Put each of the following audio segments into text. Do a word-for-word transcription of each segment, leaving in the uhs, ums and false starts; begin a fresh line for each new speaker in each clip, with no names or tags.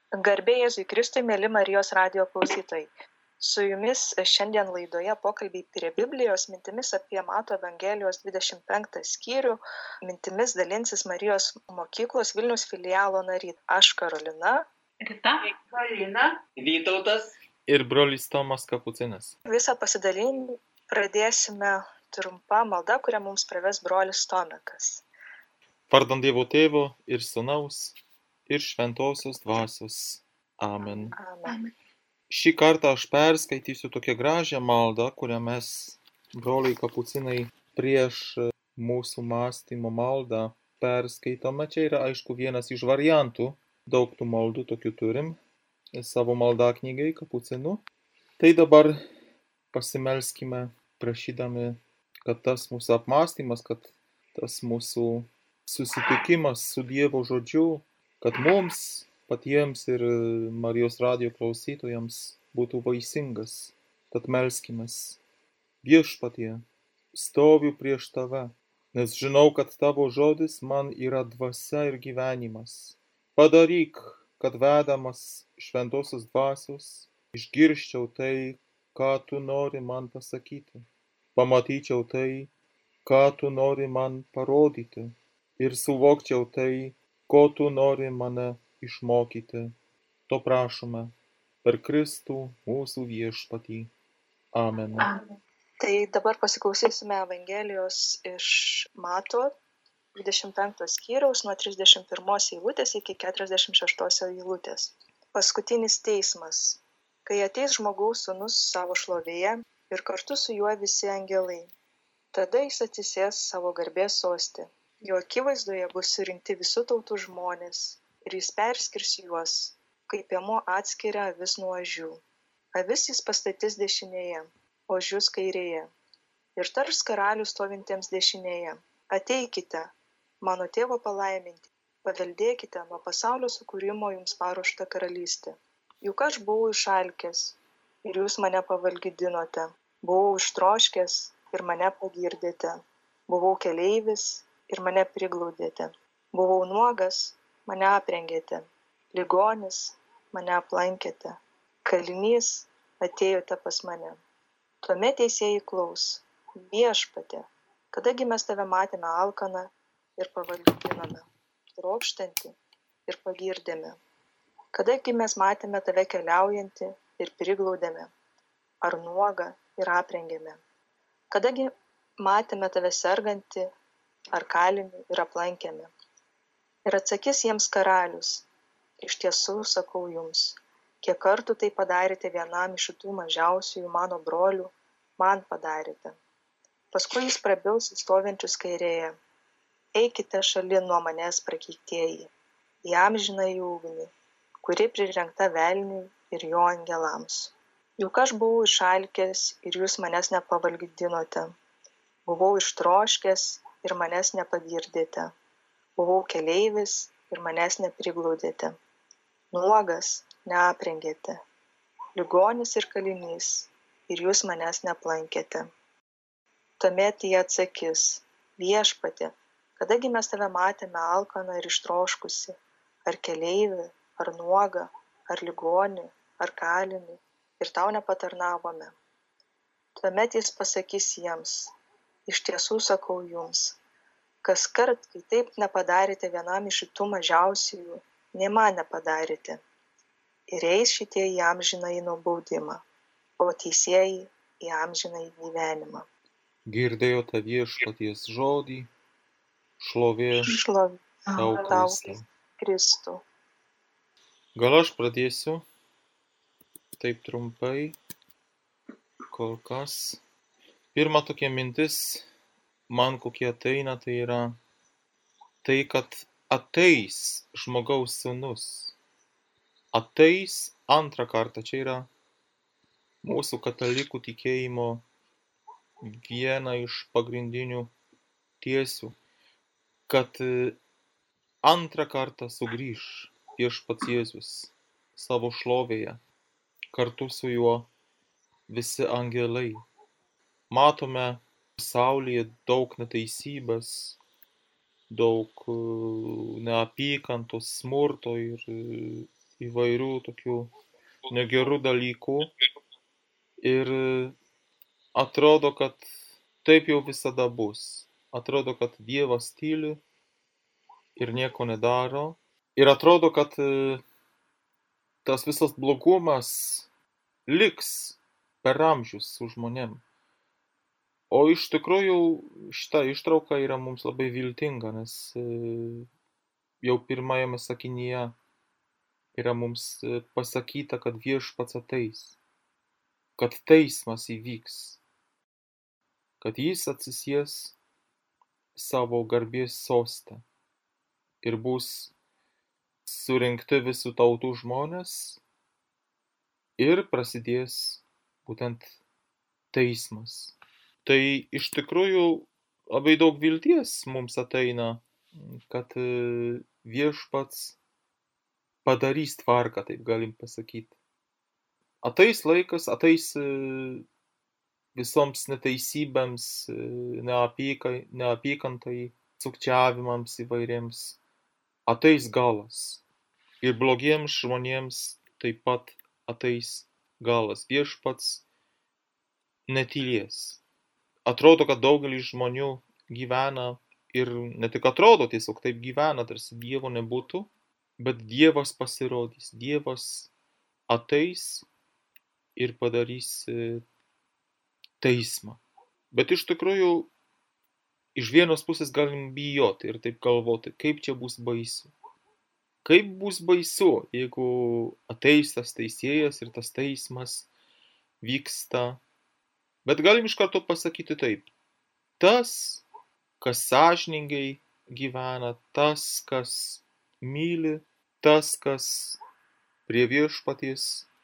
Garbė Jėzui Kristui, mėly Marijos radijo klausytojai. Su jumis šiandien laidoje pokalbiai prie Biblijos, mintimis apie Mato Evangelijos dvidešimt penktą skyrių, mintimis dalinsis Marijos mokyklos Vilniaus filialo narys. Aš Karolina.
Rita.
Karina.
Vytautas.
Ir brolis Tomas Kapucinas.
Visą pasidalinimą pradėsime trumpa malda, kurią mums praves brolis Tomekas.
Vardan Dievo Tėvo ir Sūnaus ir Šventosios Dvasios. Amen.
Amen.
Šį kartą aš perskaitysiu tokią gražią maldą, kurią mes, broliai Kapucinai, prieš mūsų mąstymo maldą perskaitome. Čia yra, aišku, vienas iš variantų. Daug tų maldų tokių turim savo maldaknygai Kapucinų. Tai dabar pasimelskime, prašydami, kad tas mūsų apmąstymas, kad tas mūsų susitikimas su Dievo žodžiu, kad mums patiems ir Marijos radijo klausytojams būtų vaisingas. Tad melskimės. Viešpatie, stoviu prieš tave, nes žinau, kad tavo žodis man yra dvasia ir gyvenimas. Padaryk, kad vedamas Šventosios Dvasios išgirščiau tai, ką tu nori man pasakyti. Pamatyčiau tai, ką tu nori man parodyti. Ir suvokčiau tai, ko tu nori mane išmokyti. To prašome per Kristų mūsų viešpatį. Amen.
Amen. Tai dabar pasiklausysime Evangelijos iš Mato dvidešimt penkto skyriaus nuo trisdešimt pirmos eilutės iki keturiasdešimt šeštos eilutės. Paskutinis teismas. Kai ateis žmogaus sūnus savo šlovėje ir kartu su juo visi angelai, tada jis atsisės savo garbės soste. Jo akivaizdoje bus surinkti visų tautų žmonės ir jis perskirs juos, kaip piemuo atskiria avis nuo ožių. Avis jis pastatys dešinėje, ožius kairėje. Ir tars karalių stovintiems dešinėje: ateikite, mano tėvo palaiminti, paveldėkite nuo pasaulio sukūrimo jums paruoštą karalystę. Juk aš buvau išalkęs ir jūs mane pavalgydinote, buvau ištroškęs ir mane pagirdėte, buvau keleivis ir mane priglaudėte, buvau nuogas, mane aprengėte, ligonis, mane aplankėte, kalinys, atėjote pas mane. Tuomet teisėjai klaus: viešpatie, kadagi mes tave matėme alkaną ir pavalgydinome, trokštantį ir pagirdėme? Kadagi mes matėme tave keliaujantį ir priglaudėme, ar nuogą ir aprengėme? Kadagi matėme tave sergantį ar kalinį ir aplankėme? Ir atsakys jiems karalius: iš tiesų sakau jums, kiek kartų tai padarėte vienam iš šitų mažiausiųjų mano brolių, man padarėte. Paskui jis prabils stovinčius kairėje: eikite šalin nuo manęs prakeiktieji, į amžinąjį ugnį, kuri prirengta velniui ir jo angelams. Juk aš buvau išalkęs ir jūs manęs nepavalgydinote, buvau ištroškęs ir manęs nepagirdėte, buvau keleivis ir manęs nepriglaudėte, nuogas neaprengėte, ligonis ir kalinys ir jūs manęs neaplankėte. Tuomet jie atsakys: viešpatie, kadagi mes tave matėme alkaną ir ištroškusį, ar keleivį, ar nuogą, ar ligonį, ar kalinį, ir tau nepatarnavome? Tuomet jis pasakys jiems: iš tiesų sakau jums, kas kart, kai taip nepadarėte vienam iš šitų mažiausiųjų, nei man nepadarėte. Ir eis šitie į amžinąjį nubaudimą, o teisieji į amžinąjį gyvenimą.
Girdėjote viešpaties žodį, šlovė
Šlovė
tau,
tau,
Kristau.
Kristų.
Gal aš pradėsiu taip trumpai, kol kas. Pirma tokia mintis, man kokie ateina, tai yra tai, kad ateis žmogaus sūnus. Ateis antrą kartą. Čia yra mūsų katalikų tikėjimo viena iš pagrindinių tiesių, kad antrą kartą sugrįš viešpats Jėzus savo šlovėje, kartu su juo visi angelai. Matome pasaulyje daug neteisybės, daug neapykantos, smurto ir įvairių tokių negerų dalykų ir atrodo, kad taip jau visada bus. Atrodo, kad Dievas tyli ir nieko nedaro. Ir atrodo, kad tas visas blogumas liks per amžius su žmonėm. O iš tikrųjų šita ištrauka yra mums labai viltinga, nes jau pirmajame sakinyje yra mums pasakyta, kad Viešpats ateis, kad teismas įvyks, kad jis atsisės savo garbės soste ir bus surinkti visų tautų žmonės ir prasidės būtent teismas. Tai iš tikrųjų labai daug vilties mums ateina, kad Viešpats padarys tvarką, taip galim pasakyti. Ateis laikas, ateis visoms neteisybėms, neapykai, neapykantai, sukčiavimams įvairiems. Ateis galas. Ir blogiems žmonėms taip pat ateis galas. Viešpats netylės. Atrodo, kad daugelis žmonių gyvena ir ne tik atrodo, tiesiog taip gyvena, tarsi Dievo nebūtų, bet Dievas pasirodys. Dievas ateis ir padarys teismą. Bet iš tikrųjų, iš vienos pusės galim bijoti ir taip galvoti, kaip čia bus baisu. Kaip bus baisu, jeigu ateis tas teisėjas ir tas teismas vyksta. Bet galim iš karto pasakyti taip. Tas, kas sąžiningai gyvena, tas, kas myli, tas, kas prie Viešpaties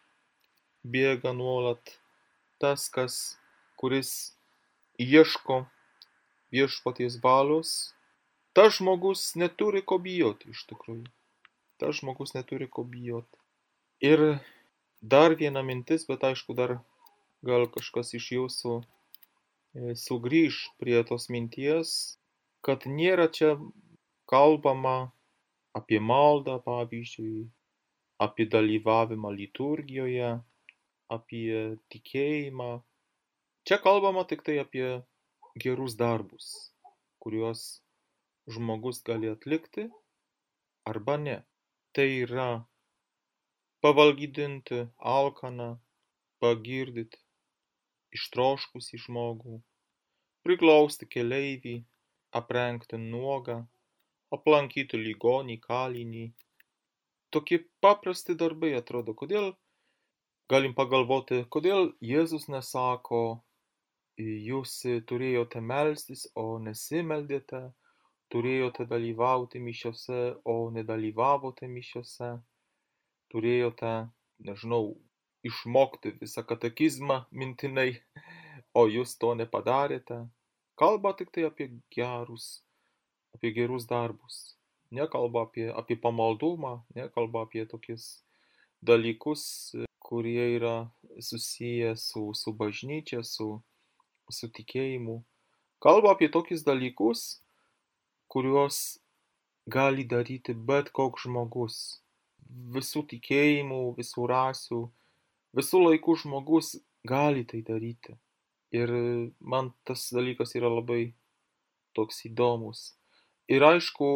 bėga nuolat, tas, kas, kuris ieško Viešpaties valios, tas žmogus neturi ko bijoti iš tikrųjų. Tas žmogus neturi ko bijoti. Ir dar viena mintis, bet aišku, dar gal kažkas iš jūsų sugrįž prie tos minties, kad nėra čia kalbama apie maldą, pavyzdžiui, apie dalyvavimą liturgijoje, apie tikėjimą. Čia kalbama tik tai apie gerus darbus, kuriuos žmogus gali atlikti arba ne. Tai yra pavalgydinti alkaną, pagirdyti ištroškusį žmogų, priglausti keleivį, aprengti nuogą, aplankyti ligonį, kalinį. Tokie paprasti darbai atrodo. Kodėl, galim pagalvoti, kodėl Jėzus nesako, jūs turėjote melstis, o nesimeldėte, turėjote dalyvauti mišiose, o nedalyvavote mišiose, turėjote, nežinau, išmokti visą katekizmą mintinai, o jūs to nepadarėte. Kalba tik tai apie gerus, apie gerus darbus. Nekalba apie, apie pamaldumą, nekalba apie tokius dalykus, kurie yra susiję su, su bažnyčia, su, su tikėjimu. Kalba apie tokius dalykus, kuriuos gali daryti bet koks žmogus. Visų tikėjimų, visų rasių, visų laikų žmogus gali tai daryti. Ir man tas dalykas yra labai toks įdomus. Ir aišku,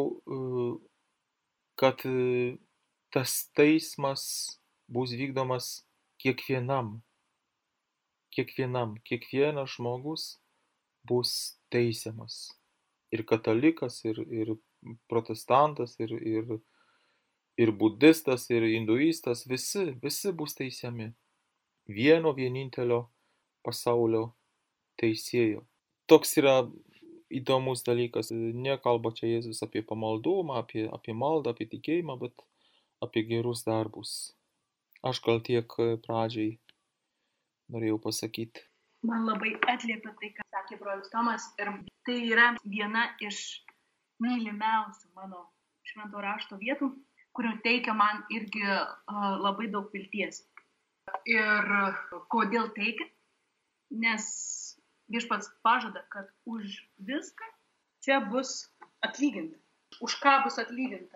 kad tas teismas bus vykdomas kiekvienam. Kiekvienam. Kiekvienas žmogus bus teisiamas. Ir katalikas, ir, ir protestantas, ir, ir, ir budistas, ir hinduistas, visi, visi bus teisiami. Vieno vienintelio pasaulio teisėjo. Toks yra įdomus dalykas. Nekalba čia Jėzus apie pamaldumą, apie, apie maldą, apie tikėjimą, bet apie gerus darbus. Aš gal tiek pradžiai norėjau pasakyti.
Man labai atliepia tai, ką sakė brolis Tomas, ir tai yra viena iš mylimiausių mano švento rašto vietų, kurio teikia man irgi uh, labai daug vilties. Ir kodėl teikia? Nes Viešpats pažada, kad už viską čia bus atlyginta. Už ką bus atlyginta?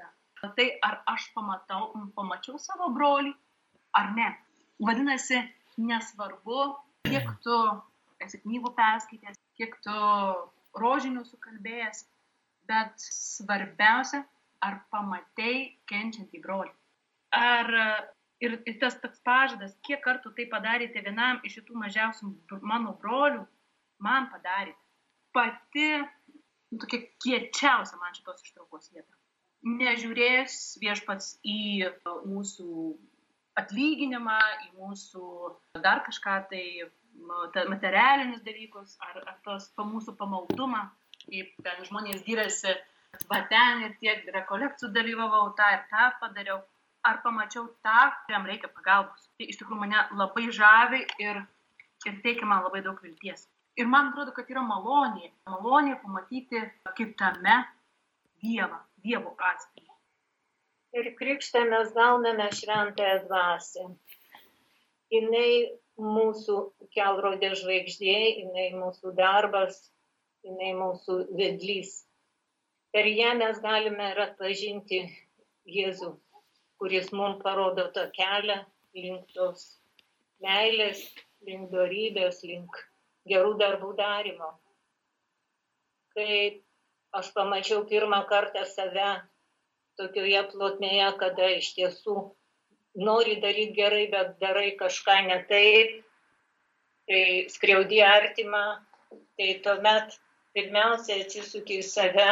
tai, ar aš pamatau, pamačiau savo brolį, ar ne. Vadinasi, nesvarbu, kiek tu esi knygų perskaitęs, kiek tu rožinių sukalbėjęs, bet svarbiausia, ar pamatei kenčiantį brolį. Ar ir, ir tas toks pažadas, kiek kartų tai padarėte vienam iš šitų mažiausių mano brolių, man padarėte. Pati, nu, tokia kiečiausia man šitos ištraukos vieta. Nežiūrės viešpats į mūsų atlyginimą, į mūsų dar kažką tai materialinius dalykus, ar, ar tos mūsų pamaldumą, kaip ten žmonės giriasi, va ten ir tiek rekolekcijų dalyvavau, tą ir tą padariau, ar pamačiau tą, kuriam reikia pagalbos. Tai iš tikrųjų mane labai žavi ir, ir teikia man labai daug vilties. Ir man atrodo, kad yra malonė, malonė pamatyti kitame Dievą, Dievo atspindį.
Ir krikštą mes gauname šventąją dvasią. Jinai mūsų kelrodė žvaigždė, jinai mūsų darbas, jinai mūsų vedlys. Per ją mes galime ir atpažinti Jėzų, kuris mums parodo tą kelią link tos meilės, link dorybės, link gerų darbų darymo. Kai aš pamačiau pirmą kartą save tokioje plotmėje, kada iš tiesų nori daryti gerai, bet darai kažką ne taip, tai skriaudi artimą, tai tuomet pirmiausia atsisuki į save,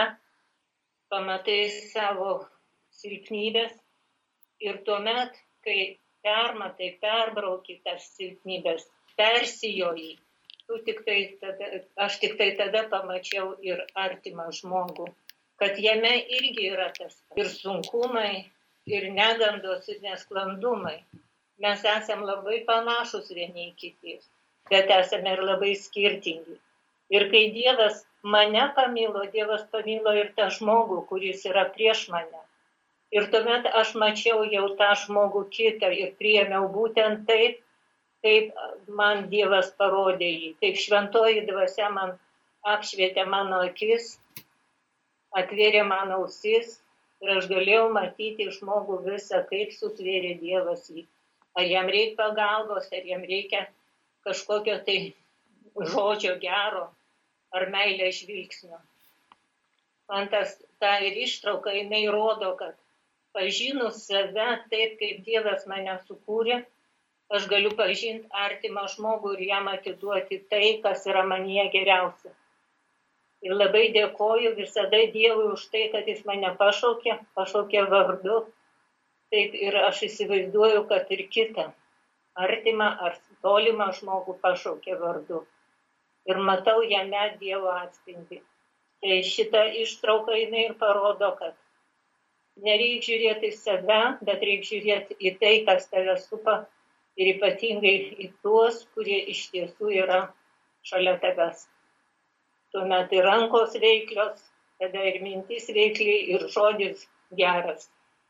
pamatai savo silpnybės ir tuomet, kai permatai, perbrauki tas silpnybės, persijoji, tu tik tai tada, aš tik tai tada pamačiau ir artimą žmogų, kad jame irgi yra tas ir sunkumai, ir negandos, ir nesklandumai. Mes esame labai panašus vieni į kitus, bet esame ir labai skirtingi. Ir kai Dievas mane pamilo, Dievas pamilo ir tą žmogų, kuris yra prieš mane. Ir tuomet aš mačiau jau tą žmogų kitą ir priėmiau būtent taip, kaip man Dievas parodė jį. Kaip šventoji dvasia man apšvietė mano akis, atvėrė mano ausis ir aš galėjau matyti žmogų visą, kaip sutvėrė Dievas jį. Ar jam reikia pagalbos, ar jam reikia kažkokio tai žodžio gero, ar meilės žvilgsnio. Man tas, ta ir ištrauka, jinai rodo, kad pažinus save taip, kaip Dievas mane sukūrė, aš galiu pažinti artimą žmogų ir jam atiduoti tai, kas yra manyje geriausia. Ir labai dėkoju visada Dievui už tai, kad jis mane pašaukė, pašaukė vardu. Taip ir aš įsivaizduoju, kad ir kitą artimą ar tolimą žmogų pašaukė vardu. Ir matau jame Dievo atspindį. Tai šita ištrauka jinai ir parodo, kad nereikia žiūrėti į save, bet reikia žiūrėti į tai, kas tave supa ir ypatingai į tuos, kurie iš tiesų yra šalia tavęs. Tuomet ir rankos veiklios, tada ir mintis veikliai, ir žodis geras.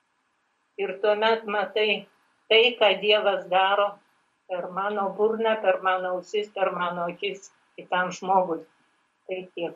Ir tuomet matai tai, ką Dievas daro per mano burną, per mano ausis, per mano akis kitam žmogui. Tai tiek.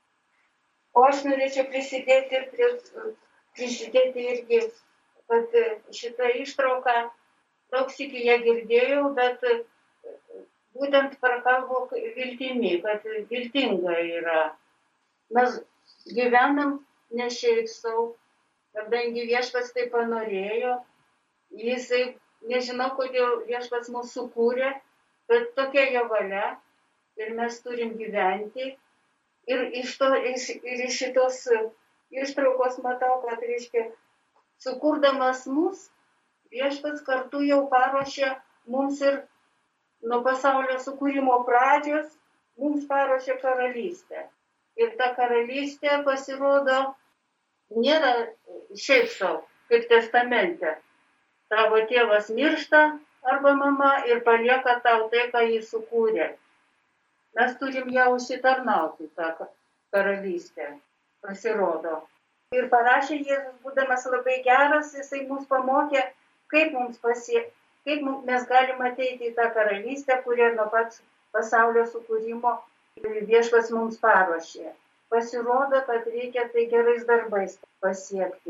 O aš norėčiau prisidėti ir prie, prisidėti irgi, kad šitą ištrauką daug sykių ją girdėjau, bet būtent prakalbu viltimi, kad viltinga yra. Mes gyvenam ne šiaip sau, kadangi viešpats tai panorėjo, jisai, nežinau, kodėl viešpats mus sukūrė, bet tokia jo valia ir mes turim gyventi. Ir iš, to, iš, ir iš šitos ištraukos matau, kad, reiškia, sukurdamas mus, viešpats kartu jau paruošė mums ir nuo pasaulio sukūrimo pradžios, mums paruošė karalystę. Ir ta karalystė pasirodo nėra šiaip sau, kaip testamente. Tavo tėvas miršta arba mama ir palieka tau tai, ką jis sukūrė. Mes turim ją užsitarnauti, tą karalystę, pasirodo. Ir parašė Jėzus, būdamas labai geras, jisai mus pamokė, kaip mums pasiekti, kaip mes galim ateiti į tą karalystę, kurią nuo pat pasaulio sukūrimo viešpats mums paruošė. Pasirodo, kad reikia tai gerais darbais pasiekti.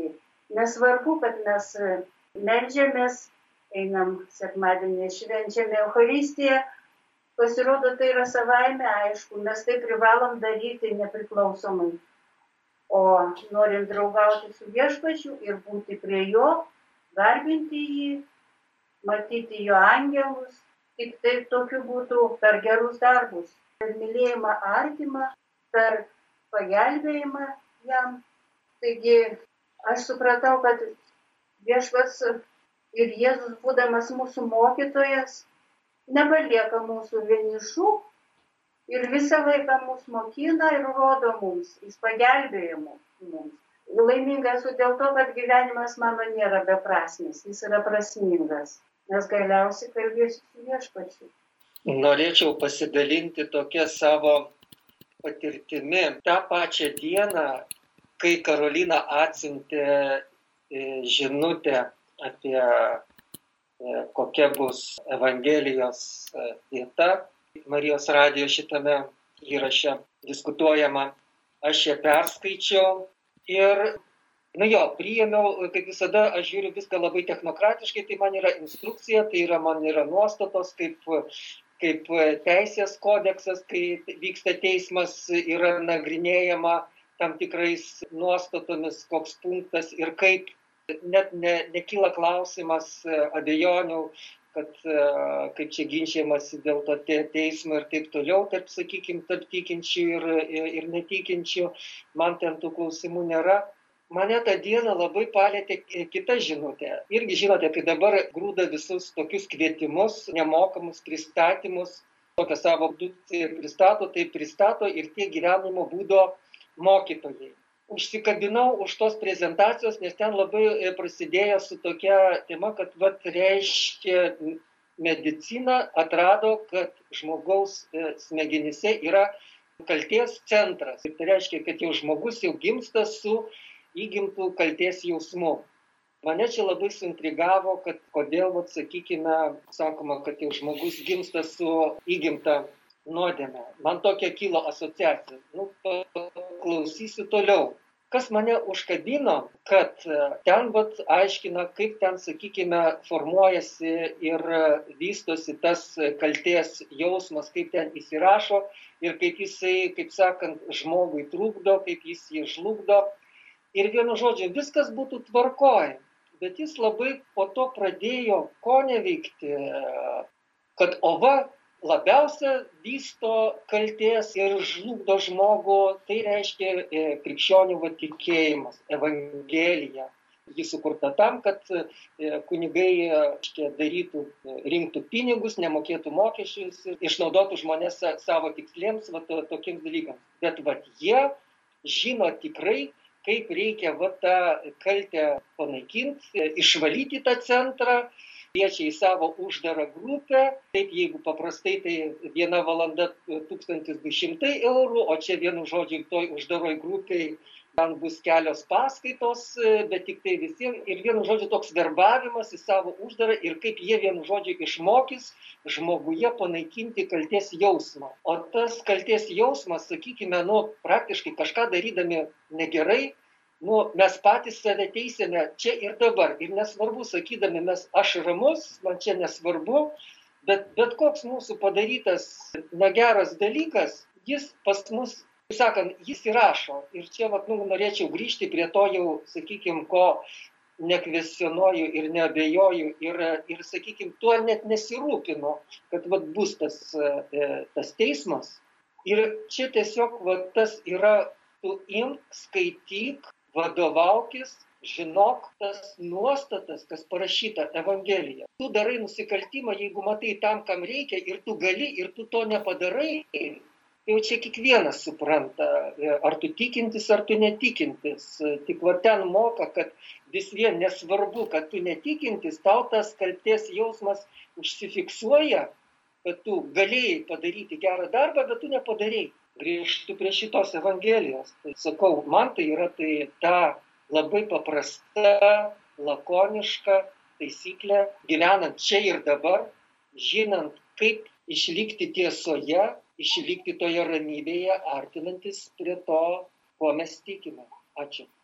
Nesvarbu, kad mes meldžiamės, einam sekmadienį, švenčiame Eucharistiją, pasirodo, tai yra savaime aišku, mes tai privalom daryti nepriklausomai. O norint draugauti su Viešpačiu ir būti prie jo, garbinti jį, matyti jo angelus, tik tai tokiu būtų per gerus darbus, per mylėjimą artimą, per pagelbėjimą jam. Taigi aš supratau, kad Viešpats ir Jėzus, būdamas mūsų mokytojas, nepalieka mūsų vienišų ir visą laiką mus mokina ir rodo mums, jis pagelbėja mums. Laiminga esu dėl to, kad gyvenimas mano nėra beprasmis, jis yra prasmingas, nes galiausiai kalbėsiu su Viešpačiu.
Norėčiau pasidalinti tokia savo patirtimi. Ta pačią dieną, kai Karolina atsiuntė žinutę apie kokia bus Evangelijos vieta, Marijos radijo šitame įraše diskutuojama, aš ją perskaičiau ir, nu jo, priėmiau, kaip visada, aš žiūriu viską labai technokratiškai, tai man yra instrukcija, tai yra man yra nuostatos, kaip, kaip teisės kodeksas, kai vyksta teismas, yra nagrinėjama tam tikrais nuostatomis, koks punktas ir kaip net ne, nekyla klausimas abejonių, kad kaip čia ginčiamasi dėl to teismo ir taip toliau, tarp, sakykime, tarp tikinčių ir, ir, ir netikinčių, man ten tų klausimų nėra. Mane tą dieną labai palėtė kita žinutė. Irgi žinote, kai dabar grūda visus tokius kvietimus, nemokamus pristatymus, tokią savo produkciją pristato, tai pristato ir tie gyvenimo būdo mokytojai. Užsikabinau už tos prezentacijos, nes ten labai prasidėjo su tokia tema, kad vat, reiškia medicina atrado, kad žmogaus smegenyse yra kaltės centras. Ir tai reiškia, kad jau žmogus jau gimsta su įgimtų kaltės jausmu. Mane čia labai suintrigavo, kad kodėl, vat, sakykime, sakoma, kad jau žmogus gimsta su įgimta nuodėme. Man tokia kilo asociacija. Nu, klausysiu toliau. Kas mane užkabino, kad ten vat, aiškina, kaip ten, sakykime, formuojasi ir vystosi tas kaltės jausmas, kaip ten įsirašo ir kaip jisai, kaip sakant, žmogui trukdo, kaip jis jį žlugdo. Ir vienu žodžiu, viskas būtų tvarkoj, bet jis labai po to pradėjo ko neveikti, kad ova labiausia vysto kaltės ir žlugdo žmogų, tai reiškia e, krikščionių va, tikėjimas, Evangelija. Ji sukurta tam, kad e, kunigai e, darytų, rinktų pinigus, nemokėtų mokesčius ir išnaudotų žmonės savo tiksliems, va, to, tokiems dalykams. Bet va, jie žino tikrai, kaip reikia va, tą kaltę panaikinti, išvalyti tą centrą, kviečia į savo uždarą grupę, taip jeigu paprastai tai viena valanda tūkstantis du šimtai eurų, o čia vienu žodžiu toj uždaroj grupiai ten bus kelios paskaitos, bet tik tai visiems ir vienu žodžiu toks verbavimas į savo uždarą ir kaip jie vienu žodžiu išmokys žmoguje panaikinti kaltės jausmą. O tas kaltės jausmas, sakykime, nu, praktiškai kažką darydami negerai, nu, mes patys save teisėme čia ir dabar. Ir nesvarbu, sakydami mes, aš ramus, man čia nesvarbu, bet, bet koks mūsų padarytas negeras dalykas, jis pas mus, sakant, jis įrašo. Ir čia, vat, nu, norėčiau grįžti prie to jau, sakykime, ko nekvestionuoju ir neabejoju ir, ir sakykime, tuo net nesirūpinu, kad vat, bus tas, tas teismas. Ir čia tiesiog vat, tas yra, tu imk, skaityk, vadovaukis, žinok tas nuostatas, kas parašyta Evangelija. Tu darai nusikaltimą, jeigu matai tam, kam reikia, ir tu gali, ir tu to nepadarai. Jau čia kiekvienas supranta, ar tu tikintis, ar tu netikintis. Tik va ten moka, kad vis vien nesvarbu, kad tu netikintis, tau tas kaltės jausmas užsifiksuoja, kad tu galėjai padaryti gerą darbą, bet tu nepadarei. Grįžtu prie šitos Evangelijos. Tai sakau, man tai yra tai ta labai paprasta, lakoniška taisyklė, gyvenant čia ir dabar, žinant, kaip išlikti tiesoje, išlikti toje ramybėje, artinantis prie to, ko mes tikime. Ačiū.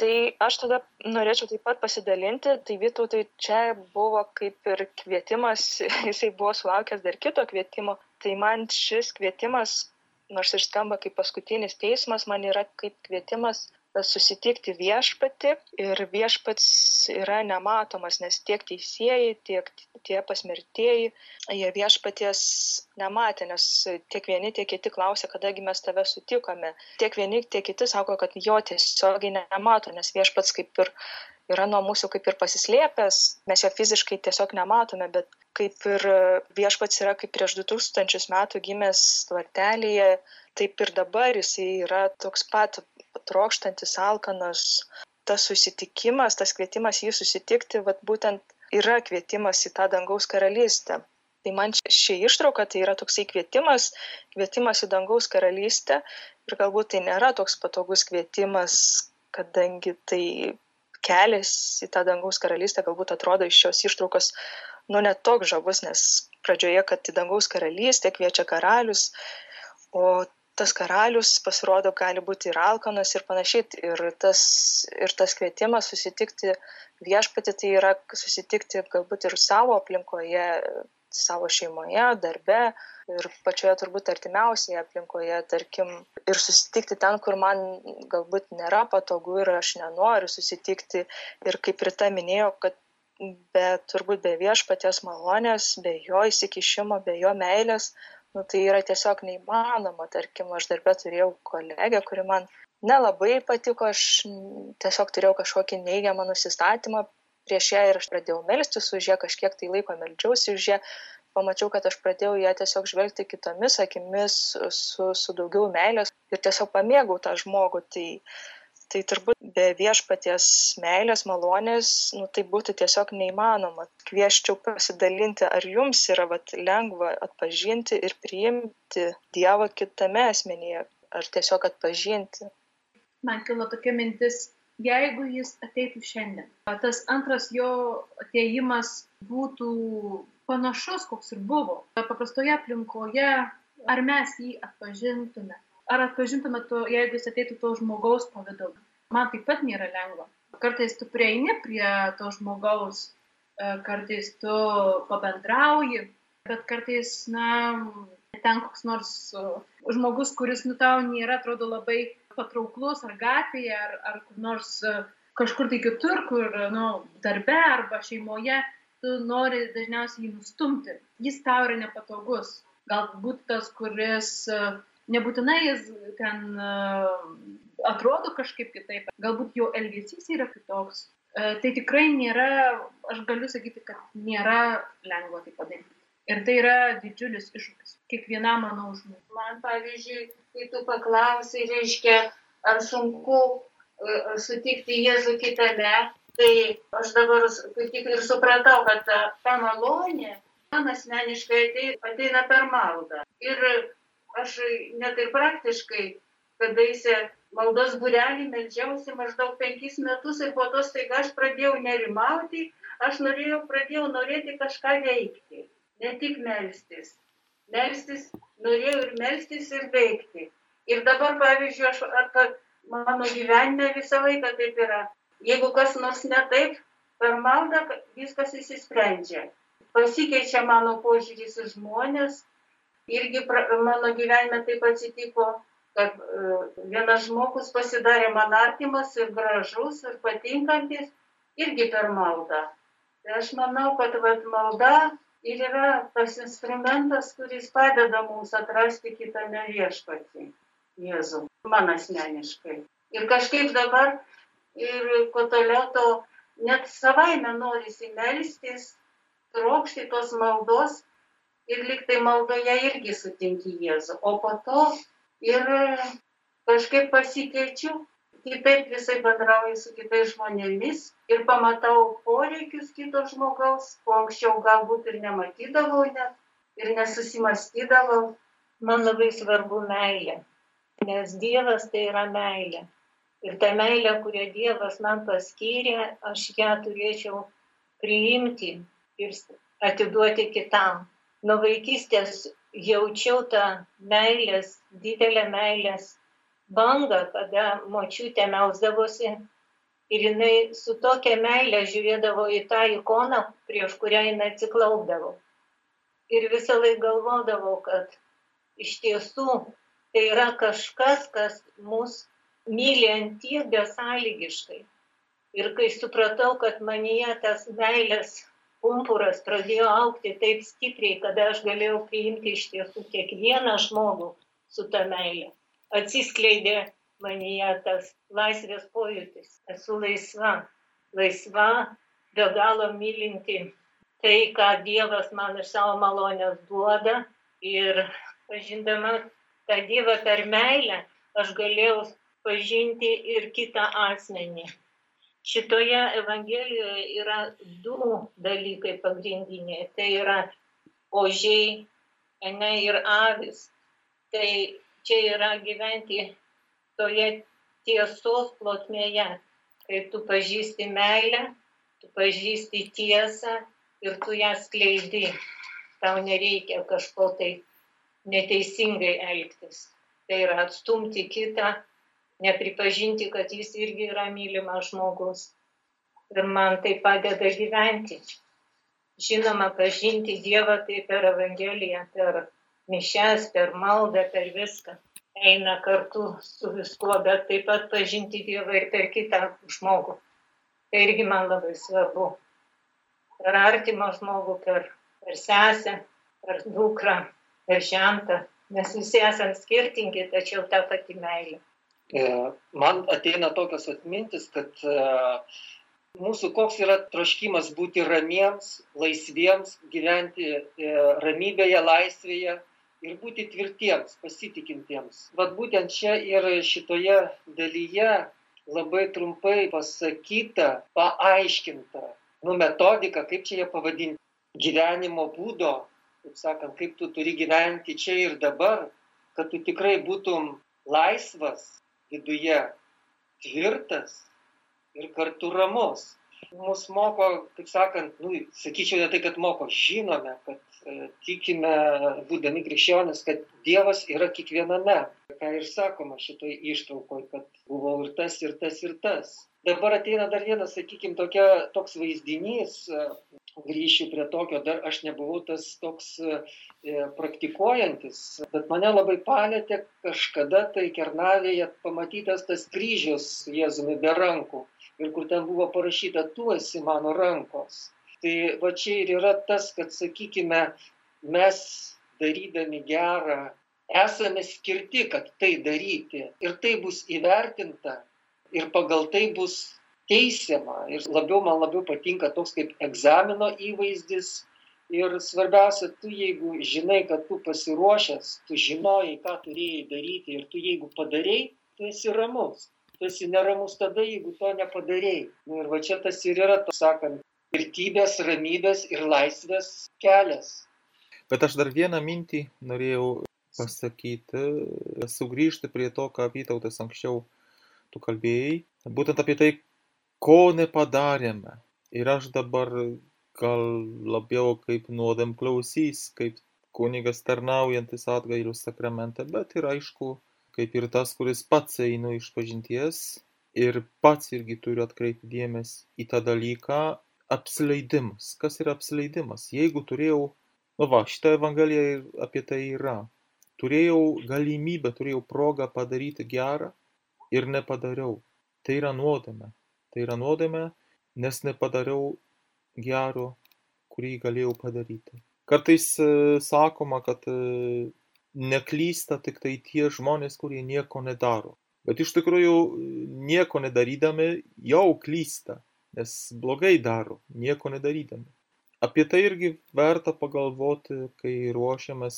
Tai aš tada norėčiau taip pat pasidalinti, tai Vytautui čia buvo kaip ir kvietimas, jisai buvo sulaukęs dar kito kvietimo, tai man šis kvietimas, nors ir skamba kaip paskutinis teismas, man yra kaip kvietimas susitikti viešpatį ir viešpats yra nematomas, nes tiek teisėjai, tiek tie pasmertieji, jie viešpaties nematė, nes tiek vieni, tiek kiti klausė, kadagi mes tave sutikome. Tiek vieni, tiek kiti sako, kad jo tiesiogiai nemato, nes viešpats kaip ir yra nuo mūsų kaip ir pasislėpęs, mes jo fiziškai tiesiog nematome, bet kaip ir viešpats yra kaip prieš du tūkstančius metų gimęs tvartelėje, taip ir dabar jisai yra toks pat trokštantis, alkanas. Tas susitikimas, tas kvietimas jį susitikti, vat būtent yra kvietimas į tą dangaus karalystę. Tai man ši ištrauka tai yra toksai kvietimas, kvietimas į dangaus karalystę ir galbūt tai nėra toks patogus kvietimas, kadangi tai kelias į tą dangaus karalystę galbūt atrodo iš šios ištraukos nu net toks žavus, nes pradžioje, kad į dangaus karalystę kviečia karalius, o tas karalius pasirodo gali būti ir alkanas ir panašiai. Ir tas, ir tas kvietimas susitikti viešpatį, tai yra susitikti galbūt ir savo aplinkoje, savo šeimoje, darbe ir pačioje turbūt artimiausioje aplinkoje, tarkim, ir susitikti ten, kur man galbūt nėra patogu ir aš nenoriu susitikti. Ir kaip Rita minėjo, kad be, turbūt be viešpaties malonės, be jo įsikišimo, be jo meilės, nu, tai yra tiesiog neįmanoma. Tarkim, aš darbe turėjau kolegę, kuri man nelabai patiko, aš tiesiog turėjau kažkokį neigiamą nusistatymą prieš ją ir aš pradėjau melstis už ją, kažkiek tai laiko meldžiausi už ją, pamačiau, kad aš pradėjau ją tiesiog žvelgti kitomis akimis, su, su daugiau meilės ir tiesiog pamėgau tą žmogų. Tai, tai turbūt be viešpaties meilės, malonės, nu, tai būtų tiesiog neįmanoma. Kvieščiau pasidalinti, ar jums yra vat, lengva atpažinti ir priimti Dievą kitame asmenyje, ar tiesiog atpažinti.
Man kilo tokia mintis, jeigu jis ateitų šiandien, tas antras jo atėjimas būtų panašus, koks ir buvo. Paprastoje aplinkoje, ar mes jį atpažintume? Ar atpažintume to, jeigu jis ateitų to žmogaus pavidalu? Man taip pat nėra lengva. Kartais tu prieini prie to žmogaus, kartais tu pabendrauji, bet kartais, na, ten koks nors žmogus, kuris, nu, tau nėra, atrodo, labai patrauklus, ar gatvėje, ar, ar kur nors kažkur tai kitur, kur, nu, darbe arba šeimoje, tu nori dažniausiai jį nustumti. Jis tau yra nepatogus. Galbūt tas, kuris nebūtinai jis ten atrodo kažkaip kitaip, galbūt jo elgesys yra kitoks. Tai tikrai nėra, aš galiu sakyti, kad nėra lengva tai padaryti. Ir tai yra didžiulis iššūkis. Kiekvienam, manau, žmogui.
Man, pavyzdžiui, kai tu paklausai, reiškia, ar sunku uh, sutikti Jėzų kitame, tai aš dabar kaip tik ir supratau, kad ta, ta malonė man asmeniškai ateina per maldą. Ir aš net ir praktiškai, kadaise maldos būrelį meldžiausi maždaug penkis metus ir po to staiga aš pradėjau nerimauti, aš norėjau, pradėjau norėti kažką veikti, ne tik melstis. Melstis, norėjau ir melstis ir veikti. Ir dabar, pavyzdžiui, aš, ar, mano gyvenime visą laiką taip yra. Jeigu kas nors ne taip, per maldą viskas įsisprendžia. Pasikeičia mano požiūris į žmonės. Irgi pra, mano gyvenime taip atsitiko, kad uh, vienas žmogus pasidarė man artimas ir gražus ir patinkantis, irgi per maldą. Tai aš manau, kad vat, malda ir yra tas instrumentas, kuris padeda mums atrasti kitame viešpatį, Jėzų, man asmeniškai. Ir kažkaip dabar, ir kuo toliau to, net savaime norisi melstis, trokšti tos maldos, ir lyg tai maldoje irgi sutinki Jėzų. O po to ir kažkaip pasikeičiu, kitaip visai bendrauju su kitais žmonėmis ir pamatau poreikius kito žmogaus, ko anksčiau galbūt ir nematydavau net, ir nesusimastydavau.
Man labai svarbu meilė, nes Dievas tai yra meilė. Ir ta meilė, kurią Dievas man paskyrė, aš ją turėčiau priimti ir atiduoti kitam. Nuo vaikystės jaučiau tą meilės, didelę meilės bangą, kada močiutė melsdavosi Ir jinai su tokia meile žiūrėdavo į tą ikoną, prieš kurią jinai atsiklaupdavo. Ir visą laiką galvodavau, kad iš tiesų tai yra kažkas, kas mus myli ant tiek besąlygiškai. Ir kai supratau, kad manyje tas meilės pumpuras pradėjo augti taip stipriai, kad aš galėjau priimti iš tiesų kiekvieną žmogų su ta meile, atsiskleidė manyje tas laisvės pojūtis. Esu laisva, laisva, be galo mylinti tai, ką Dievas man iš savo malonės duoda. Ir pažindama tą Dievą per meilę, aš galėjau pažinti ir kitą asmenį. Šitoje Evangelijoje yra du dalykai pagrindiniai. Tai yra ožiai, ne, ir avis. Tai čia yra gyventi toje tiesos plotmėje, kai tu pažįsti meilę, tu pažįsti tiesą ir tu ją skleidi. Tau nereikia kažko tai neteisingai elgtis. Tai yra atstumti kitą, nepripažinti, kad jis irgi yra mylimas žmogus. Ir man tai padeda gyventi. Žinoma, pažinti Dievą tai per Evangeliją, per mišias, per maldą, per viską. Eina kartu su viskuo, bet taip pat pažinti Dievą ir per kitą žmogų. Tai irgi man labai svarbu. Per artimą žmogų, per, per sesę, per dukrą, per žentą. Mes visi esame skirtingi, tačiau ta pati meilė.
Man ateina tokios atmintis, kad mūsų koks yra troškimas būti ramiems, laisviems, gyventi ramybėje, laisvėje ir būti tvirtiems, pasitikintiems. Vat būtent čia ir šitoje dalyje labai trumpai pasakyta, paaiškinta, nu metodika, kaip čia ją pavadinti, gyvenimo būdo, kaip sakant, kaip tu turi gyventi čia ir dabar, kad tu tikrai būtum laisvas viduje, tvirtas ir kartu ramus. Mus moko, kaip sakant, nu, sakyčiau ne tai, kad moko, žinome, kad e, tikime, būdami krikščionis, kad Dievas yra kiekviename. Ką ir sakoma šitoj ištraukoj, kad buvau ir tas, ir tas, ir tas. Dabar ateina dar vienas, sakykime, tokia, toks vaizdinys, grįšiu prie tokio, dar aš nebuvau tas toks e, praktikuojantis, bet mane labai palėtė kažkada tai Kernavėje pamatytas tas kryžius Jėzumi be rankų ir kur ten buvo parašyta, tu esi mano rankos. Tai va čia ir yra tas, kad, sakykime, mes darydami gerą esame skirti, kad tai daryti ir tai bus įvertinta. Ir pagal tai bus teisiama. Ir labiau, man labiau patinka toks kaip egzamino įvaizdis. Ir svarbiausia, tu jeigu žinai, kad tu pasiruošęs, tu žinojai, ką turėjai daryti ir tu jeigu padarei, tu esi ramus. Tu esi neramus tada, jeigu to nepadarei. Ir va čia tas ir yra, to sakant, tvirtybės, ramybės ir laisvės kelias.
Bet aš dar vieną mintį norėjau pasakyti, sugrįžti prie to, ką Vytautas anksčiau tu kalbėjai, būtent apie tai, ko nepadarėme. Ir aš dabar gal labiau kaip nuodėmklausys, kaip kunigas tarnaujantis atgailų sakramente, bet ir aišku, kaip ir tas, kuris pats einu iš pažinties ir pats irgi turiu atkreipti dėmesį į tą dalyką, apsileidimas. Kas yra apsileidimas? Jeigu turėjau, nu va, šitą Evangeliją apie tai yra, turėjau galimybę, turėjau progą padaryti gerą, ir nepadariau. Tai yra nuodėmė. Tai yra nuodėmė, nes nepadariau gero, kurį galėjau padaryti. Kartais e, sakoma, kad e, neklysta tik tai tie žmonės, kurie nieko nedaro. Bet iš tikrųjų nieko nedarydami jau klysta, nes blogai daro, nieko nedarydami. Apie tai irgi verta pagalvoti, kai ruošiamės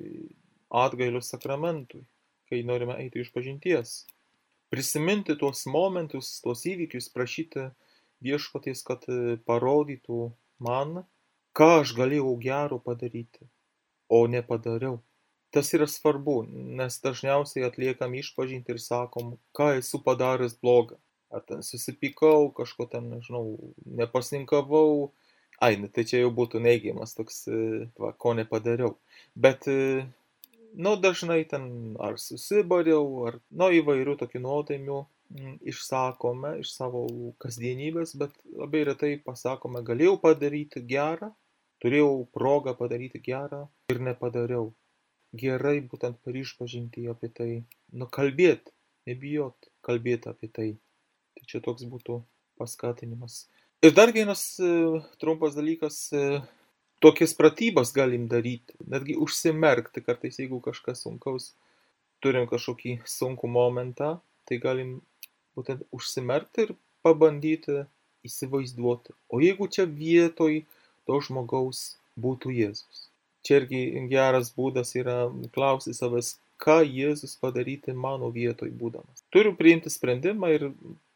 atgailų sakramentui, kai norime eiti iš pažinties. Prisiminti tuos momentus, tuos įvykius, prašyti viešpaties, kad parodytų man, ką aš galėjau gero padaryti, o nepadariau. Tas yra svarbu, nes dažniausiai atliekam išpažintį ir sakom, ką esu padaręs blogą. Ar ten susipykau, kažko ten, nežinau, nepasninkavau. Ai, tai čia jau būtų neigiamas toks, va, ko nepadariau. Bet nu, dažnai ten ar susibariau, ar, nu, įvairių tokių nuodėmių. išsakome iš savo kasdienybės, bet labai retai pasakome, galėjau padaryti gerą, turėjau progą padaryti gerą ir nepadariau. Gerai būtent per išpažintį apie tai, nu kalbėti, nebijot kalbėti apie tai. Tai čia toks būtų paskatinimas. Ir dar vienas e, trumpas dalykas, e, tokias pratybas galim daryti, netgi užsimerkti kartais, jeigu kažkas sunkaus, turim kažkokį sunkų momentą, tai galim būtent užsimerkti ir pabandyti įsivaizduoti. O jeigu čia vietoj to žmogaus būtų Jėzus? Čia irgi geras būdas yra klausyti savęs, ką Jėzus padaryti mano vietoj būdamas. Turiu priimti sprendimą ir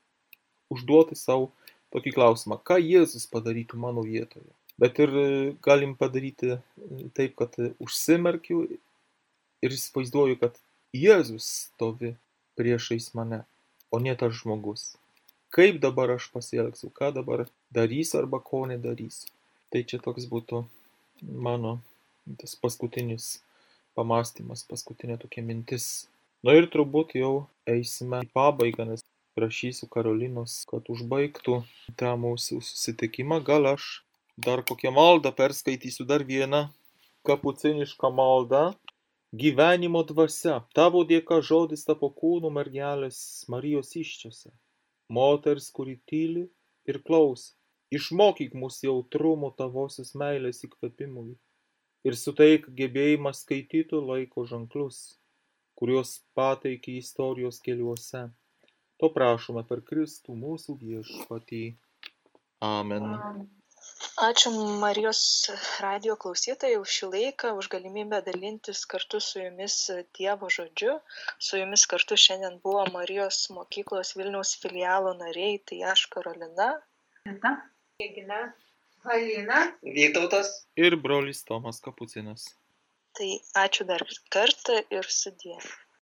užduoti savo tokį klausimą, ką Jėzus padarytų mano vietoje. Bet ir galim padaryti taip, kad užsimerkiu ir įsivaizduoju, kad Jėzus stovi priešais mane, o ne tas žmogus. Kaip dabar aš pasielgsiu, ką dabar darysiu arba ko nedarysiu. Tai čia toks būtų mano tas paskutinis pamąstymas, paskutinė tokia mintis. Na ir turbūt jau eisime į pabaigą, nes prašysiu Karolinos, kad užbaigtų tą mūsų susitikimą. Gal aš dar kokią maldą perskaitysiu, dar vieną kapucinišką maldą. Gyvenimo dvasia, tavo dėka žodis tapo kūnu mergelės Marijos įsčiose. Moters, kuri tyli ir klauso, išmokyk mus jautrumo tavosios meilės įkvėpimui ir suteik gebėjimą skaityti laiko ženklus, kuriuos pateikė istorijos keliuose. To prašome per Kristų mūsų viešpatį. Amen.
Ačiū Marijos radijo klausytojai už šį laiką, už galimybę dalintis kartu su jumis Dievo žodžiu. Su jumis kartu šiandien buvo Marijos mokyklos Vilniaus filialo nariai, tai aš Karolina,
Rita,
Regina, Halina.
Vytautas.
Ir brolis Tomas Kapucinas.
Tai ačiū dar kartą ir sudie.